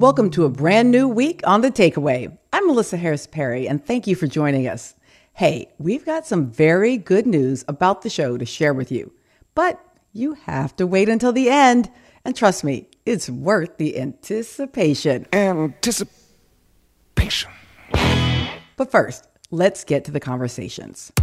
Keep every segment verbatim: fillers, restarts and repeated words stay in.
Welcome to a brand new week on The Takeaway. I'm Melissa Harris Perry, and thank you for joining us. Hey, we've got some very good news about the show to share with you, but you have to wait until the end. And trust me, it's worth the anticipation. Anticipation. But first, let's get to the conversations.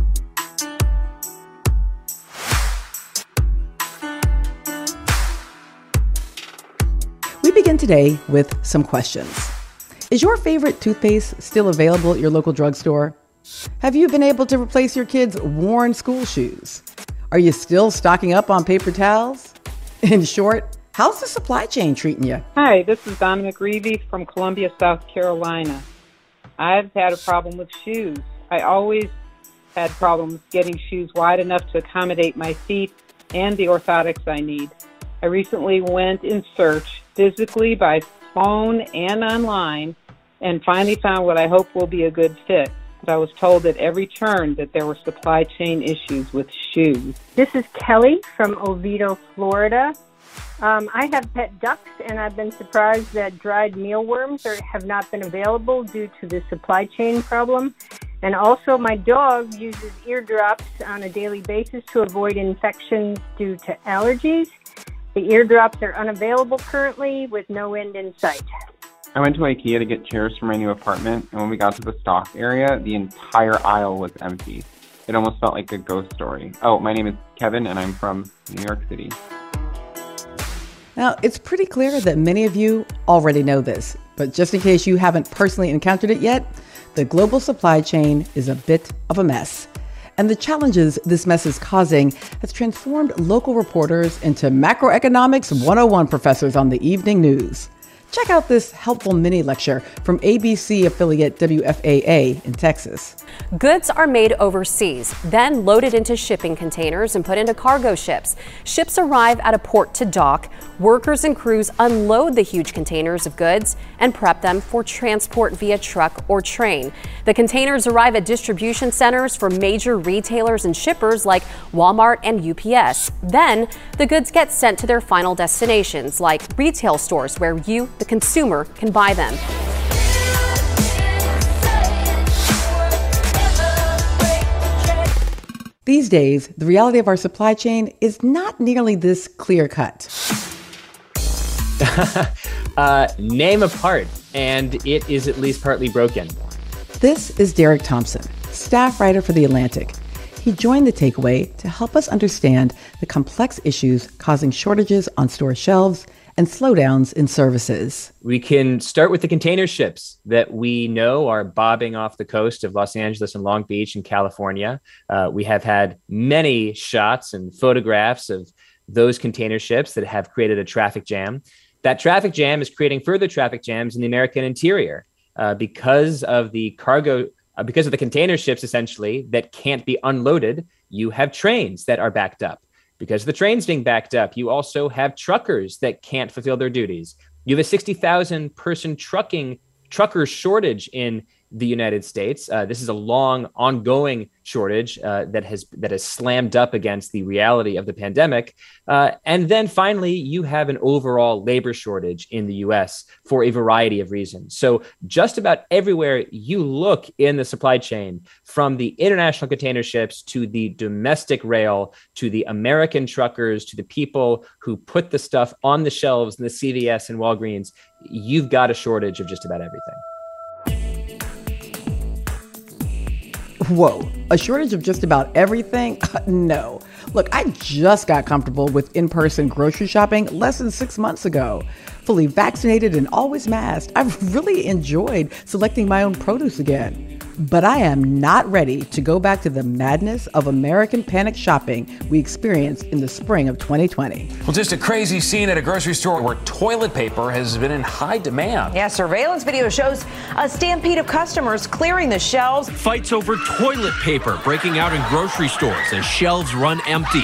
We begin today with some questions. Is your favorite toothpaste still available at your local drugstore? Have you been able to replace your kids' worn school shoes? Are you still stocking up on paper towels? In short, how's the supply chain treating you? Hi, this is Donna McGreevy from Columbia, South Carolina. I've had a problem with shoes. I always had problems getting shoes wide enough to accommodate my feet and the orthotics I need. I recently went in search, physically by phone and online, and finally found what I hope will be a good fit. But I was told at every turn that there were supply chain issues with shoes. This is Kelly from Oviedo, Florida. Um, I have pet ducks, and I've been surprised that dried mealworms are, have not been available due to the supply chain problem. And also, my dog uses eardrops on a daily basis to avoid infections due to allergies. The eardrops are unavailable currently with no end in sight. I went to IKEA to get chairs for my new apartment, and when we got to the stock area, the entire aisle was empty. It almost felt like a ghost story. Oh, my name is Kevin, and I'm from New York City. Now, it's pretty clear that many of you already know this, but just in case you haven't personally encountered it yet, the global supply chain is a bit of a mess. And the challenges this mess is causing has transformed local reporters into macroeconomics one oh one professors on the evening news. Check out this helpful mini lecture from A B C affiliate W F A A in Texas. Goods are made overseas, then loaded into shipping containers and put into cargo ships. Ships arrive at a port to dock. Workers and crews unload the huge containers of goods and prep them for transport via truck or train. The containers arrive at distribution centers for major retailers and shippers like Walmart and U P S. Then, the goods get sent to their final destinations, like retail stores where you, the consumer, can buy them. These days, the reality of our supply chain is not nearly this clear-cut. uh, name a part, and it is at least partly broken. This is Derek Thompson, staff writer for The Atlantic. He joined The Takeaway to help us understand the complex issues causing shortages on store shelves and slowdowns in services. We can start with the container ships that we know are bobbing off the coast of Los Angeles and Long Beach in California. Uh, we have had many shots and photographs of those container ships that have created a traffic jam. That traffic jam is creating further traffic jams in the American interior uh, because of the cargo, uh, because of the container ships, essentially, that can't be unloaded. You have trains that are backed up. Because the trains being backed up, you also have truckers that can't fulfill their duties. You have a sixty thousand person trucking trucker shortage in the United States. Uh, this is a long, ongoing shortage uh, that has that has slammed up against the reality of the pandemic. Uh, and then finally, you have an overall labor shortage in the U S for a variety of reasons. So just about everywhere you look in the supply chain, from the international container ships to the domestic rail, to the American truckers, to the people who put the stuff on the shelves in the C V S and Walgreens, you've got a shortage of just about everything. Whoa, a shortage of just about everything? No. Look, I just got comfortable with in-person grocery shopping less than six months ago. Fully vaccinated and always masked, I've really enjoyed selecting my own produce again. But I am not ready to go back to the madness of American panic shopping we experienced in the spring of twenty twenty. Well, just a crazy scene at a grocery store where toilet paper has been in high demand. Yeah, surveillance video shows a stampede of customers clearing the shelves. Fights over toilet paper breaking out in grocery stores as shelves run empty.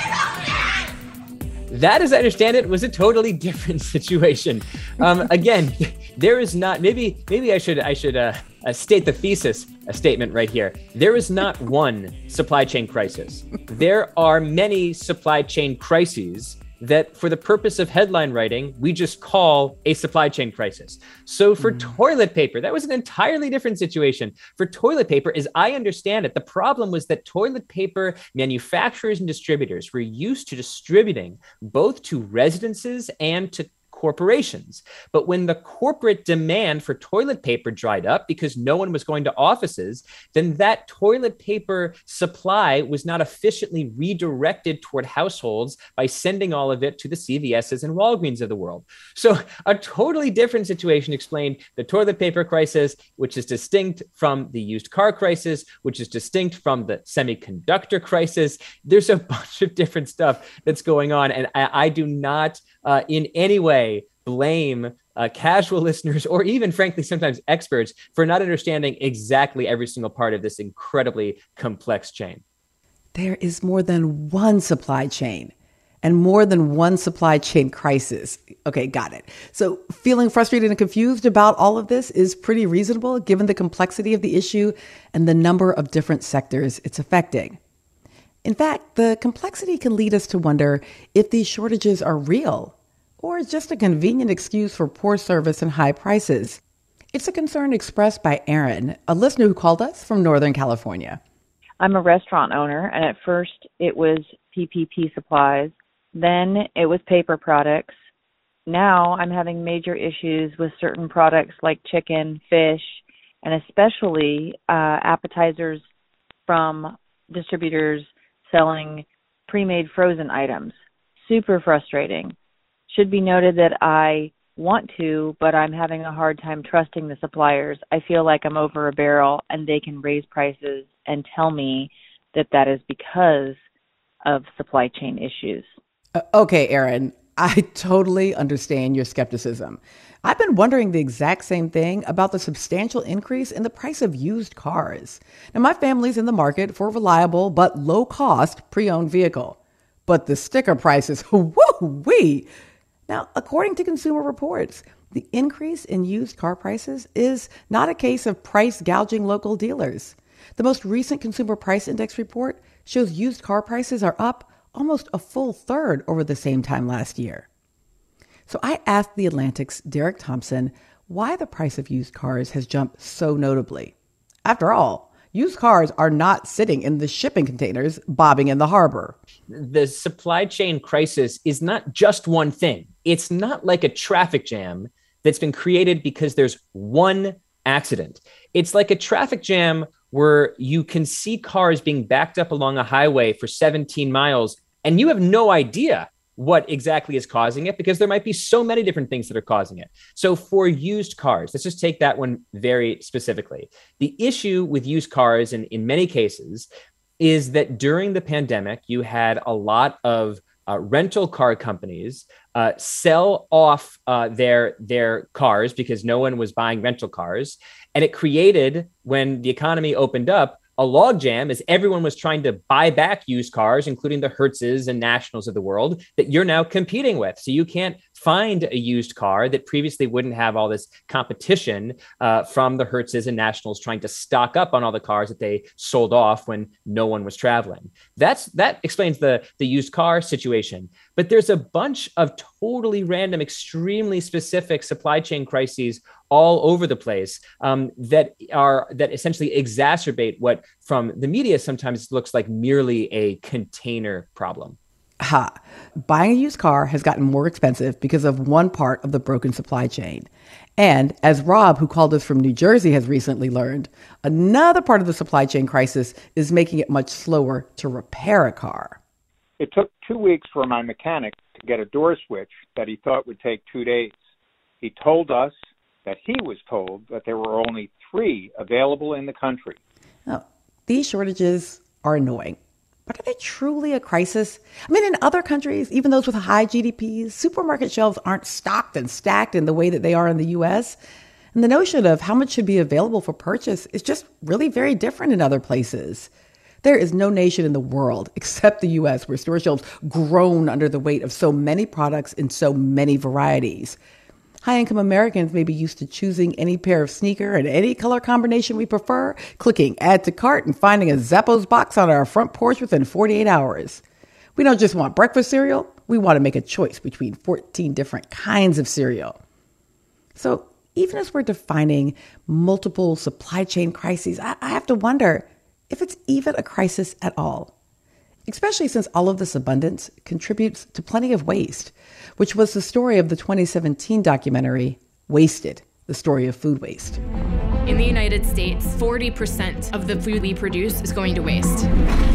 That, as I understand it, was a totally different situation. Um, again, there is not, maybe maybe I should I should uh, uh, state the thesis a statement right here. There is not one supply chain crisis. There are many supply chain crises that for the purpose of headline writing, we just call a supply chain crisis. So for mm. toilet paper, that was an entirely different situation. For toilet paper, as I understand it, the problem was that toilet paper manufacturers and distributors were used to distributing both to residences and to corporations. But when the corporate demand for toilet paper dried up because no one was going to offices, then that toilet paper supply was not efficiently redirected toward households by sending all of it to the C V S's and Walgreens of the world. So a totally different situation explained the toilet paper crisis, which is distinct from the used car crisis, which is distinct from the semiconductor crisis. There's a bunch of different stuff that's going on. And I, I do not uh, in any way blame uh, casual listeners or even, frankly, sometimes experts for not understanding exactly every single part of this incredibly complex chain. There is more than one supply chain and more than one supply chain crisis. Okay, got it. So feeling frustrated and confused about all of this is pretty reasonable given the complexity of the issue and the number of different sectors it's affecting. In fact, the complexity can lead us to wonder if these shortages are real or just a convenient excuse for poor service and high prices. It's a concern expressed by Erin, a listener who called us from Northern California. I'm a restaurant owner, and at first it was P P P supplies. Then it was paper products. Now I'm having major issues with certain products like chicken, fish, and especially uh, appetizers from distributors selling pre-made frozen items. Super frustrating. Should be noted that I want to, but I'm having a hard time trusting the suppliers. I feel like I'm over a barrel and they can raise prices and tell me that that is because of supply chain issues. Uh, okay, Erin, I totally understand your skepticism. I've been wondering the exact same thing about the substantial increase in the price of used cars. Now, my family's in the market for a reliable but low-cost pre-owned vehicle. But the sticker prices, woo-wee! Now, according to Consumer Reports, the increase in used car prices is not a case of price gouging local dealers. The most recent Consumer Price Index report shows used car prices are up almost a full third over the same time last year. So I asked The Atlantic's Derek Thompson why the price of used cars has jumped so notably. After all, used cars are not sitting in the shipping containers bobbing in the harbor. The supply chain crisis is not just one thing. It's not like a traffic jam that's been created because there's one accident. It's like a traffic jam where you can see cars being backed up along a highway for seventeen miles, and you have no idea what exactly is causing it because there might be so many different things that are causing it. So for used cars, let's just take that one very specifically. The issue with used cars in, in many cases is that during the pandemic, you had a lot of uh, rental car companies uh, sell off uh, their, their cars because no one was buying rental cars. And it created, when the economy opened up, a logjam as everyone was trying to buy back used cars, including the Hertzes and Nationals of the world, that you're now competing with. So you can't find a used car that previously wouldn't have all this competition uh, from the Hertzes and Nationals trying to stock up on all the cars that they sold off when no one was traveling. That's that explains the, the used car situation. But there's a bunch of totally random, extremely specific supply chain crises all over the place um, that are that essentially exacerbate what from the media sometimes looks like merely a container problem. Ha! Buying a used car has gotten more expensive because of one part of the broken supply chain. And as Rob, who called us from New Jersey, has recently learned, another part of the supply chain crisis is making it much slower to repair a car. It took two weeks for my mechanic to get a door switch that he thought would take two days. He told us that he was told that there were only three available in the country. Now, these shortages are annoying, but are they truly a crisis? I mean, in other countries, even those with high G D Ps, supermarket shelves aren't stocked and stacked in the way that they are in the U S. And the notion of how much should be available for purchase is just really very different in other places. There is no nation in the world except the U S where store shelves groan under the weight of so many products in so many varieties. High-income Americans may be used to choosing any pair of sneaker and any color combination we prefer, clicking add to cart and finding a Zappos box on our front porch within forty-eight hours. We don't just want breakfast cereal. we want to make a choice between fourteen different kinds of cereal. So even as we're defining multiple supply chain crises, I, I have to wonder if it's even a crisis at all, especially since all of this abundance contributes to plenty of waste, which was the story of the twenty seventeen documentary Wasted, the story of food waste. In the United States, forty percent of the food we produce is going to waste.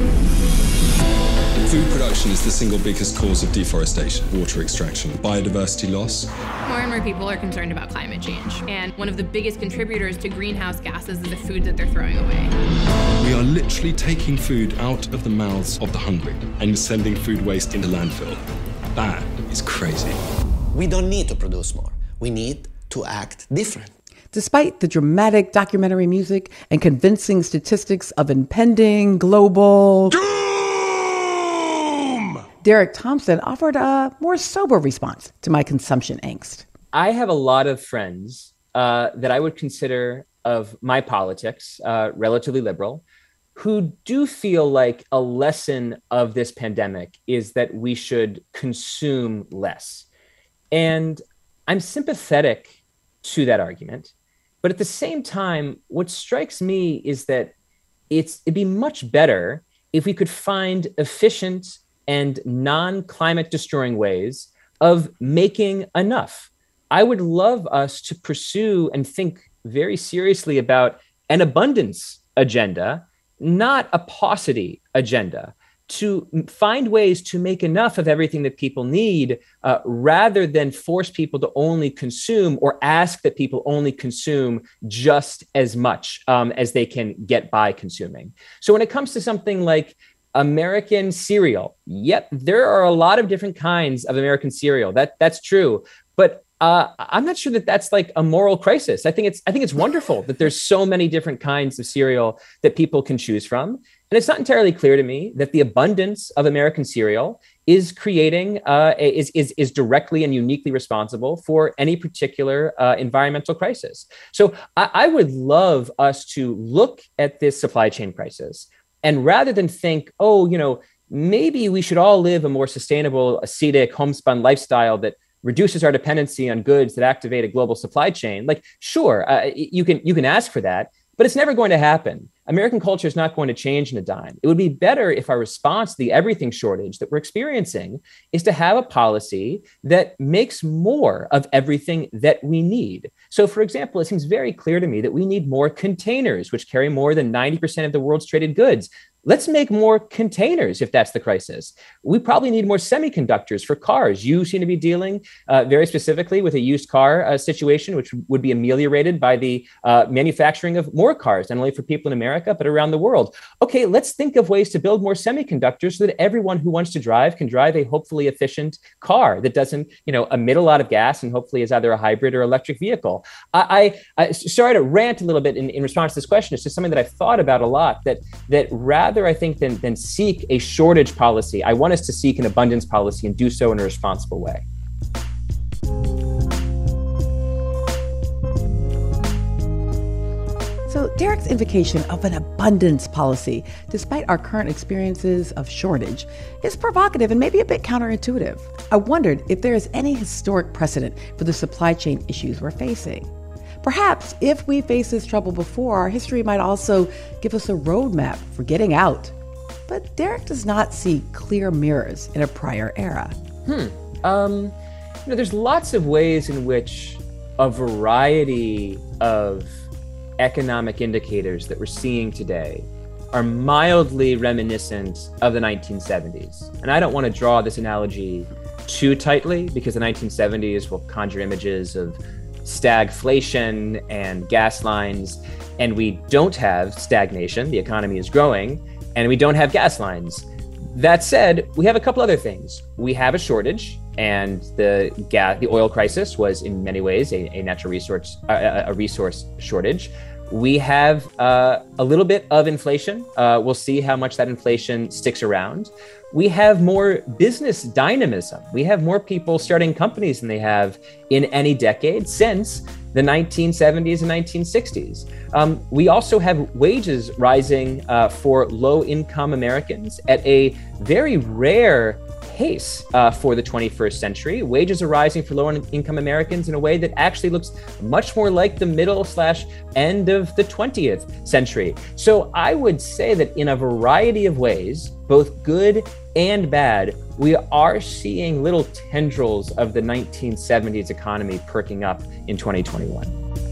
Food production is the single biggest cause of deforestation, water extraction, biodiversity loss. More and more people are concerned about climate change, and one of the biggest contributors to greenhouse gases is the food that they're throwing away. We are literally taking food out of the mouths of the hungry and sending food waste into landfill. That is crazy. We don't need to produce more. We need to act different. Despite the dramatic documentary music and convincing statistics of impending global doom, Derek Thompson offered a more sober response to my consumption angst. I have a lot of friends uh, that I would consider of my politics, uh, relatively liberal, who do feel like a lesson of this pandemic is that we should consume less. And I'm sympathetic to that argument. But at the same time, what strikes me is that it's, it'd be much better if we could find efficient and non-climate destroying ways of making enough. I would love us to pursue and think very seriously about an abundance agenda, not a paucity agenda, to find ways to make enough of everything that people need, uh, rather than force people to only consume or ask that people only consume just as much um, as they can get by consuming. So when it comes to something like American cereal, yep, there are a lot of different kinds of American cereal. That that's true. But uh, I'm not sure that that's like a moral crisis. I think it's I think it's wonderful that there's so many different kinds of cereal that people can choose from. And it's not entirely clear to me that the abundance of American cereal is creating, uh, is, is, is directly and uniquely responsible for any particular uh, environmental crisis. So I, I would love us to look at this supply chain crisis, and rather than think, oh, you know, maybe we should all live a more sustainable, ascetic, homespun lifestyle that reduces our dependency on goods that activate a global supply chain. Like, sure, uh, you can you can ask for that, but it's never going to happen. American culture is not going to change in a dime. It would be better if our response to the everything shortage that we're experiencing is to have a policy that makes more of everything that we need. So, for example, it seems very clear to me that we need more containers, which carry more than ninety percent of the world's traded goods. Let's make more containers if that's the crisis. We probably need more semiconductors for cars. You seem to be dealing uh, very specifically with a used car uh, situation, which would be ameliorated by the uh, manufacturing of more cars, not only for people in America, but around the world. Okay, let's think of ways to build more semiconductors so that everyone who wants to drive can drive a hopefully efficient car that doesn't, you know, emit a lot of gas and hopefully is either a hybrid or electric vehicle. I, I, I sorry to rant a little bit in, in response to this question. It's just something that I've thought about a lot, that, that rather I think, than, than seek a shortage policy, I want us to seek an abundance policy and do so in a responsible way. So Derek's invocation of an abundance policy, despite our current experiences of shortage, is provocative and maybe a bit counterintuitive. I wondered if there is any historic precedent for the supply chain issues we're facing. Perhaps if we faced this trouble before, our history might also give us a roadmap for getting out. But Derek does not see clear mirrors in a prior era. Hmm. Um, you know, there's lots of ways in which a variety of economic indicators that we're seeing today are mildly reminiscent of the nineteen seventies. And I don't want to draw this analogy too tightly because the nineteen seventies will conjure images of stagflation and gas lines, and we don't have stagnation. The economy is growing, and we don't have gas lines. That said, we have a couple other things. We have a shortage, and the gas, the oil crisis was in many ways a, a natural resource, a, a resource shortage. We have uh, a little bit of inflation. Uh, we'll see how much that inflation sticks around. We have more business dynamism. We have more people starting companies than they have in any decade since the nineteen seventies and nineteen sixties. Um, we also have wages rising uh, for low-income Americans at a very rare pace uh, for the twenty-first century. Wages are rising for lower income Americans in a way that actually looks much more like the middle slash end of the twentieth century. So I would say that in a variety of ways, both good and bad, we are seeing little tendrils of the nineteen seventies economy perking up in twenty twenty-one.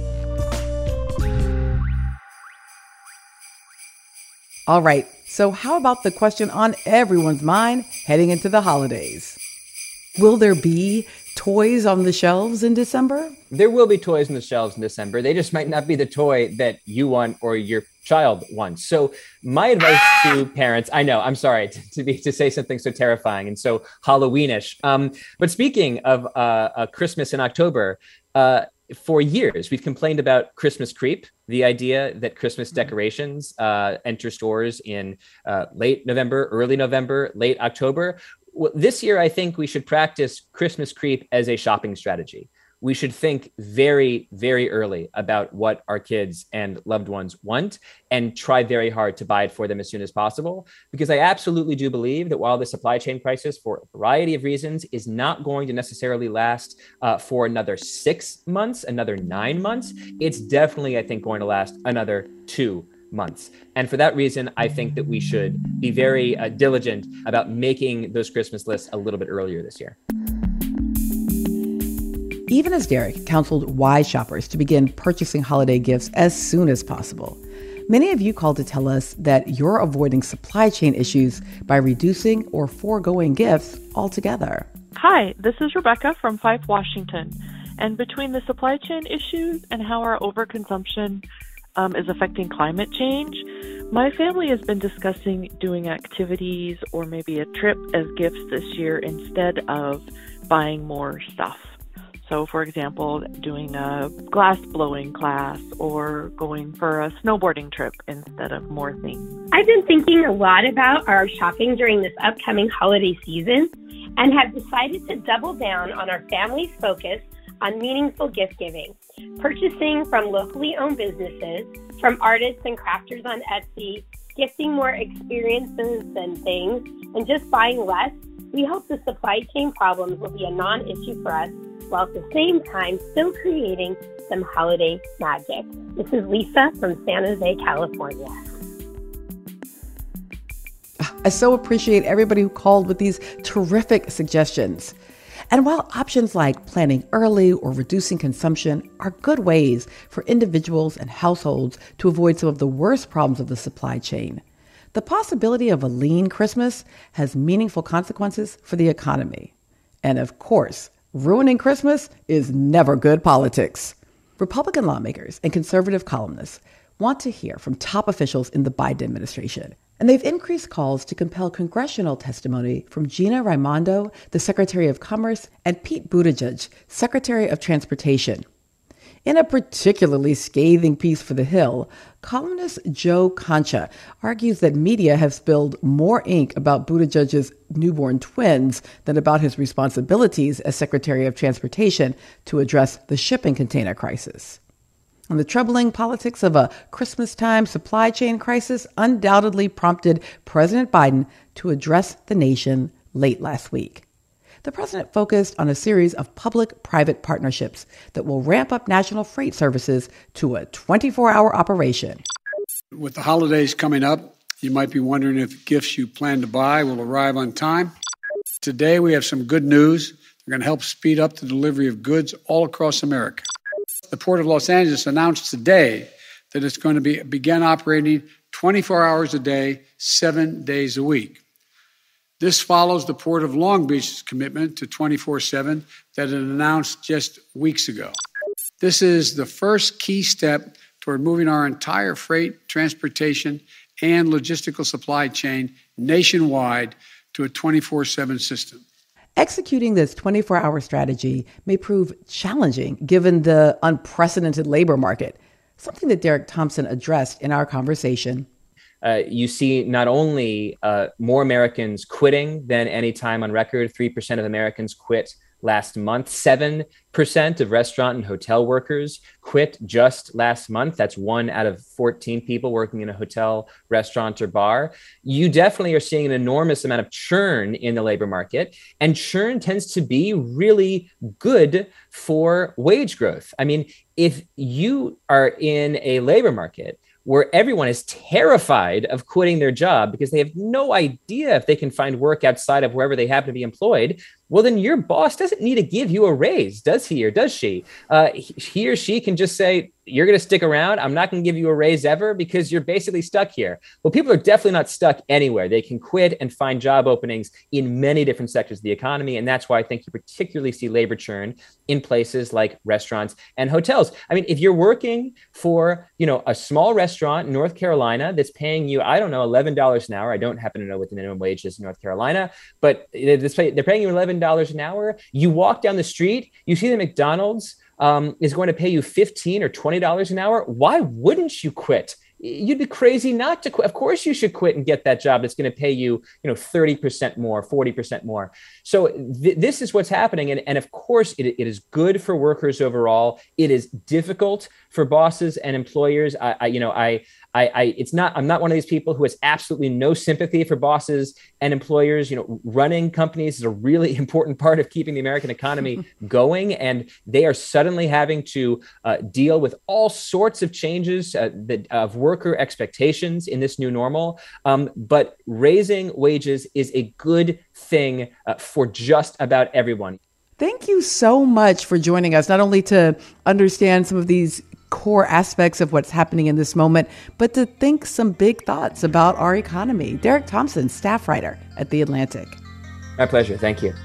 All right, so how about the question on everyone's mind heading into the holidays? Will there be toys on the shelves in December? There will be toys on the shelves in December. They just might not be the toy that you want or your child wants. So my advice to parents, I know, I'm sorry to, to be to say something so terrifying and so Halloweenish. Um, but speaking of uh, uh, Christmas in October, uh, for years, we've complained about Christmas creep, the idea that Christmas decorations uh, enter stores in uh, late November, early November, late October. Well, this year, I think we should practice Christmas creep as a shopping strategy. We should think very, very early about what our kids and loved ones want and try very hard to buy it for them as soon as possible. Because I absolutely do believe that while the supply chain crisis, for a variety of reasons, is not going to necessarily last uh, for another six months, another nine months, it's definitely, I think, going to last another two months. And for that reason, I think that we should be very uh, diligent about making those Christmas lists a little bit earlier this year. Even as Derek counseled wise shoppers to begin purchasing holiday gifts as soon as possible, many of you called to tell us that you're avoiding supply chain issues by reducing or foregoing gifts altogether. Hi, this is Rebecca from Fife, Washington. And between the supply chain issues and how our overconsumption um, is affecting climate change, my family has been discussing doing activities or maybe a trip as gifts this year instead of buying more stuff. So, for example, doing a glass blowing class or going for a snowboarding trip instead of more things. I've been thinking a lot about our shopping during this upcoming holiday season and have decided to double down on our family's focus on meaningful gift giving, purchasing from locally owned businesses, from artists and crafters on Etsy, gifting more experiences than things, and just buying less. We hope the supply chain problems will be a non-issue for us, while at the same time still creating some holiday magic. This is Lisa from San Jose, California. I so appreciate everybody who called with these terrific suggestions. And while options like planning early or reducing consumption are good ways for individuals and households to avoid some of the worst problems of the supply chain, the possibility of a lean Christmas has meaningful consequences for the economy. And of course, ruining Christmas is never good politics. Republican lawmakers and conservative columnists want to hear from top officials in the Biden administration, and they've increased calls to compel congressional testimony from Gina Raimondo, the Secretary of Commerce, and Pete Buttigieg, Secretary of Transportation. In a particularly scathing piece for The Hill, columnist Joe Concha argues that media have spilled more ink about Buttigieg's newborn twins than about his responsibilities as Secretary of Transportation to address the shipping container crisis. And the troubling politics of a Christmas-time supply chain crisis undoubtedly prompted President Biden to address the nation late last week. The president focused on a series of public-private partnerships that will ramp up national freight services to a twenty-four hour operation. With the holidays coming up, you might be wondering if gifts you plan to buy will arrive on time. Today, we have some good news. They're going to help speed up the delivery of goods all across America. The Port of Los Angeles announced today that it's going to be begin operating twenty-four hours a day, seven days a week. This follows the Port of Long Beach's commitment to twenty-four seven that it announced just weeks ago. This is the first key step toward moving our entire freight, transportation, and logistical supply chain nationwide to a twenty-four seven system. Executing this twenty-four hour strategy may prove challenging given the unprecedented labor market, something that Derek Thompson addressed in our conversation. Uh, you see not only uh, more Americans quitting than any time on record. three percent of Americans quit last month. seven percent of restaurant and hotel workers quit just last month. That's one out of fourteen people working in a hotel, restaurant, or bar. You definitely are seeing an enormous amount of churn in the labor market, and churn tends to be really good for wage growth. I mean, if you are in a labor market where everyone is terrified of quitting their job because they have no idea if they can find work outside of wherever they happen to be employed, well, then your boss doesn't need to give you a raise, does he or does she? Uh, he or she can just say, you're going to stick around. I'm not going to give you a raise ever because you're basically stuck here. Well, people are definitely not stuck anywhere. They can quit and find job openings in many different sectors of the economy. And that's why I think you particularly see labor churn in places like restaurants and hotels. I mean, if you're working for, you know, a small restaurant in North Carolina that's paying you, I don't know, eleven dollars an hour. I don't happen to know what the minimum wage is in North Carolina, but they're paying you eleven dollars an hour. You walk down the street, you see the McDonald's um, is going to pay you fifteen or twenty dollars an hour. Why wouldn't you quit? You'd be crazy not to quit. Of course you should quit and get that job that's going to pay you, you know, thirty percent more, forty percent more. So th- this is what's happening. And, and of course, it, it is good for workers overall. It is difficult for bosses and employers. I, I you know, I, I, I, it's not, I'm not one of these people who has absolutely no sympathy for bosses and employers. You know, running companies is a really important part of keeping the American economy going. And they are suddenly having to uh, deal with all sorts of changes uh, that, of worker expectations in this new normal. Um, but raising wages is a good thing uh, for just about everyone. Thank you so much for joining us, not only to understand some of these core aspects of what's happening in this moment, but to think some big thoughts about our economy. Derek Thompson, staff writer at The Atlantic. My pleasure. Thank you.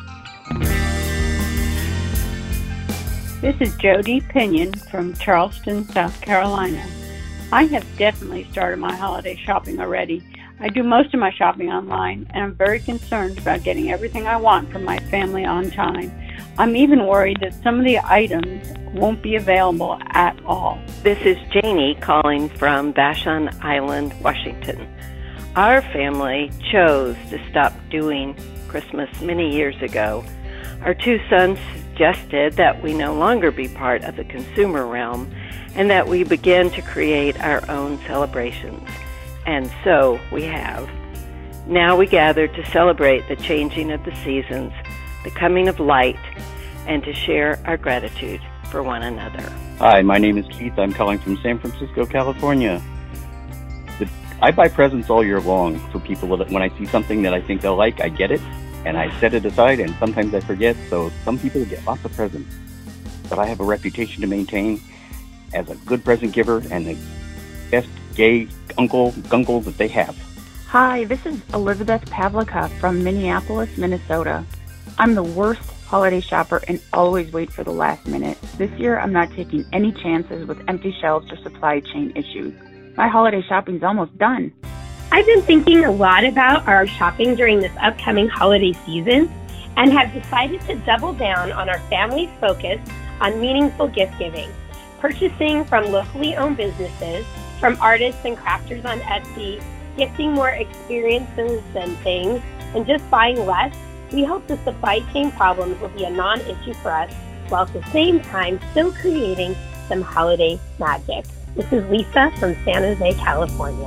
This is Jody Pinion from Charleston, South Carolina. I have definitely started my holiday shopping already. I do most of my shopping online, and I'm very concerned about getting everything I want from my family on time. I'm even worried that some of the items won't be available at all. This is Janie calling from Vashon Island, Washington. Our family chose to stop doing Christmas many years ago. Our two sons suggested that we no longer be part of the consumer realm and that we begin to create our own celebrations. And so we have. Now we gather to celebrate the changing of the seasons, the coming of light, and to share our gratitude for one another. Hi, my name is Keith. I'm calling from San Francisco, California. The, I buy presents all year long for people that when I see something that I think they'll like, I get it, and I set it aside, and sometimes I forget, so some people get lots of presents. But I have a reputation to maintain as a good present giver and the best gay uncle, uncle that they have. Hi, this is Elizabeth Pavlika from Minneapolis, Minnesota. I'm the worst holiday shopper and always wait for the last minute. This year, I'm not taking any chances with empty shelves or supply chain issues. My holiday shopping's almost done. I've been thinking a lot about our shopping during this upcoming holiday season and have decided to double down on our family's focus on meaningful gift giving. Purchasing from locally owned businesses, from artists and crafters on Etsy, gifting more experiences than things, and just buying less, we hope the supply chain problems will be a non-issue for us, while at the same time still creating some holiday magic. This is Lisa from San Jose, California.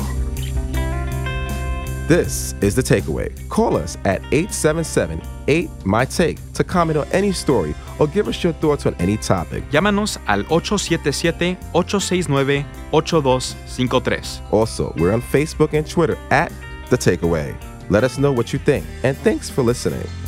This is The Takeaway. Call us at eight seven seven, eight, M Y, T A K E to comment on any story or give us your thoughts on any topic. Llámanos al ocho siete siete, ocho seis nueve, ocho dos cinco tres. Also, we're on Facebook and Twitter at The Takeaway. Let us know what you think, and thanks for listening.